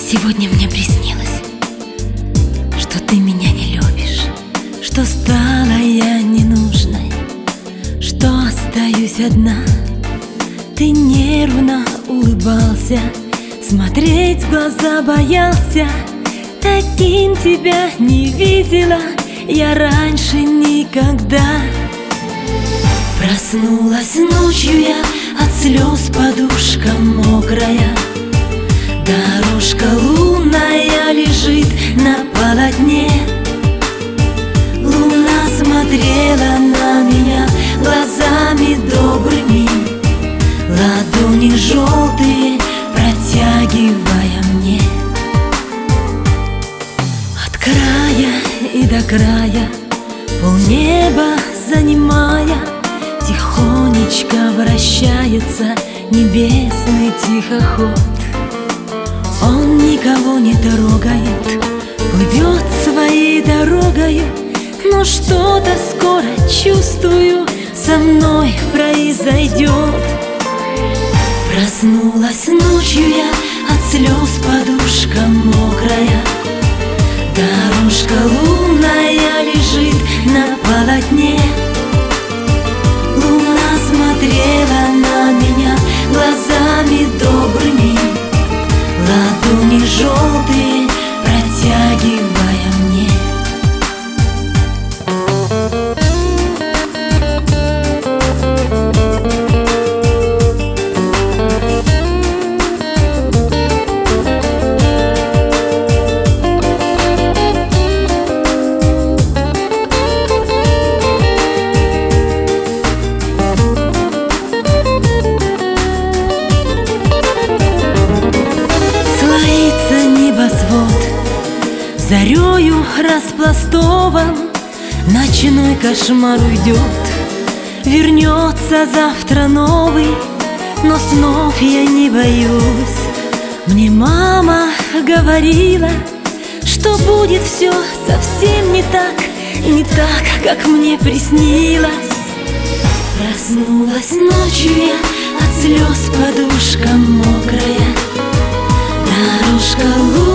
Сегодня мне приснилось, что ты меня не любишь, что стала я ненужной, что остаюсь одна. Ты нервно улыбался, смотреть в глаза боялся. Таким тебя не видела я раньше никогда. Проснулась ночью я от слез, подушка мокрая. Дорожка лунная лежит на полотне. Луна смотрела на меня глазами добрыми, ладони желтые протягивая мне. От края и до края полнеба занимая, тихонечко вращается небесный тихоход. Он никого не трогает, плывет своей дорогою, но что-то скоро, чувствую, со мной произойдет. Проснулась ночью я от слез, подушка мокрая. Дорожка лунная лежит на полотне. Луна смотрела на меня глазами добрыми, ладони желтые протягивая мне. Зарею распластован, ночной кошмар уйдет. Вернется завтра новый, но снов я не боюсь. Мне мама говорила, что будет все совсем не так, как мне приснилось. Проснулась ночью я от слез, подушка мокрая. Дорожка